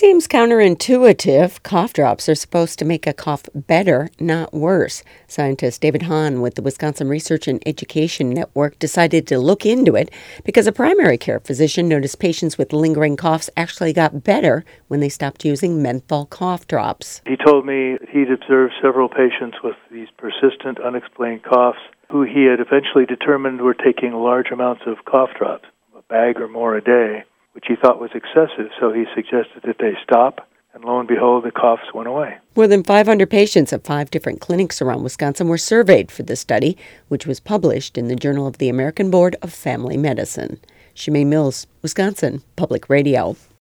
seems counterintuitive. Cough drops are supposed to make a cough better, not worse. Scientist David Hahn with the Wisconsin Research and Education Network decided to look into it because a primary care physician noticed patients with lingering coughs actually got better when they stopped using menthol cough drops. He told me he'd observed several patients with these persistent, unexplained coughs who he had eventually determined were taking large amounts of cough drops, a bag or more a day, which he thought was excessive, so he suggested that they stop, and lo and behold, the coughs went away. More than 500 patients at 5 different clinics around Wisconsin were surveyed for the study, which was published in the Journal of the American Board of Family Medicine. Shemaine Mills, Wisconsin Public Radio.